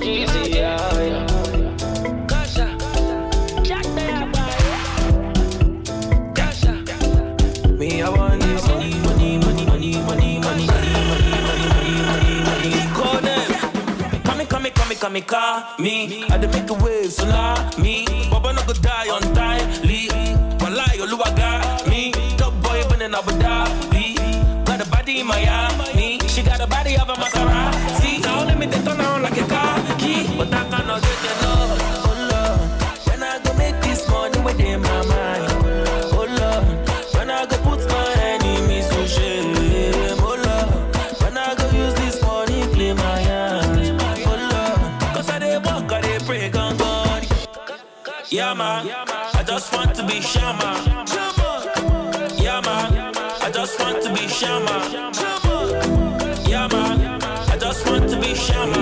Easy, yeah. Gasha, Jack there, boy. Gasha. Me, I want this money. Call them. Call me. I dey make a wave, so not me. Baba no go die on time. Lee, Walai, Oluwa got me. Top boy, even in Abu Dhabi. Got a body in Miami. She got a body of a Maserati. Now let me turn around like a car key. But I cannot get enough. Oh Lord, when I go make this money within my mind. Oh Lord, when I go put my enemies to shame. Oh Lord, when I go use this money, clean my hand. Oh Lord, cause I dey walk, I dey pray, God. Yeah man, I just want to be Shama. Yeah man, I just want to be Shama. Yeah man, I just want to be Shama.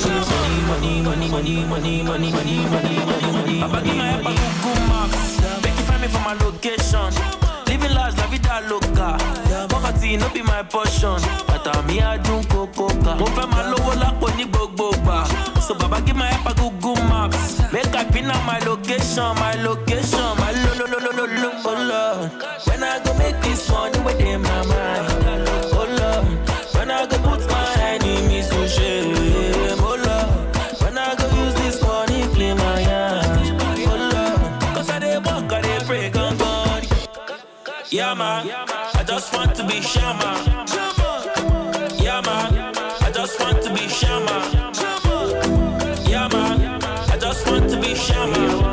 Money. I bag in my head, I Google Maps. Make you find me for my location. Living large, la vida loca. Poverty no be my portion. But me I drink coca. Mo fẹ́ máa lówó lápò ní gbogbo gbà. So baba give my help a Google Maps. Make I pin out my location. My lo. Oh Lord, when I go make this money within my mind. Oh Lord, when I go put my enemies to shame. Oh Lord, when I go use this money clean my hand. Oh Lord, cause I dey walk, I dey pray, God. Yeah man, I just want to be Shama. Yeah man, I just want to be Shama. Yeah man, I just want to be Shama.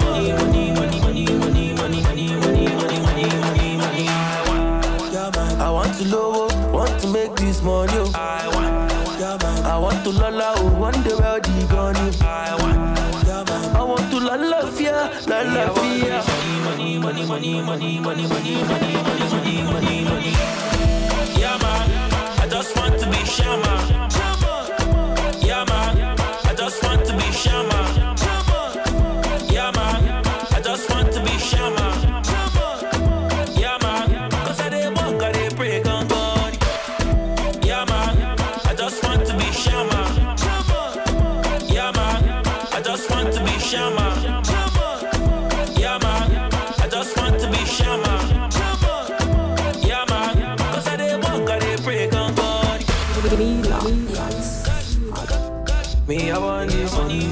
I want to low, want to make this money. I want to lala, one day well the gone. I want to lala fear. Money. Yeah man, I just want to be Shama. Yeah man, I just want to be Shama. Yeah man, I just want to be Shama. Yeah man, cause I dey walk, I dey pray, God. Yeah man, I just want to be Shama. Yeah man, I just want to be Shama. Yeah man, I just want to be Shama. Yeah man, cause I dey walk, I dey pray, God. Me, I want this money.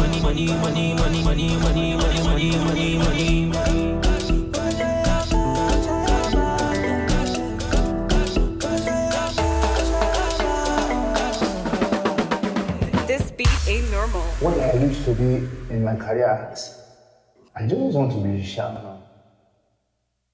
This beat ain't normal. What I used to be in my career, I just want to be Shama.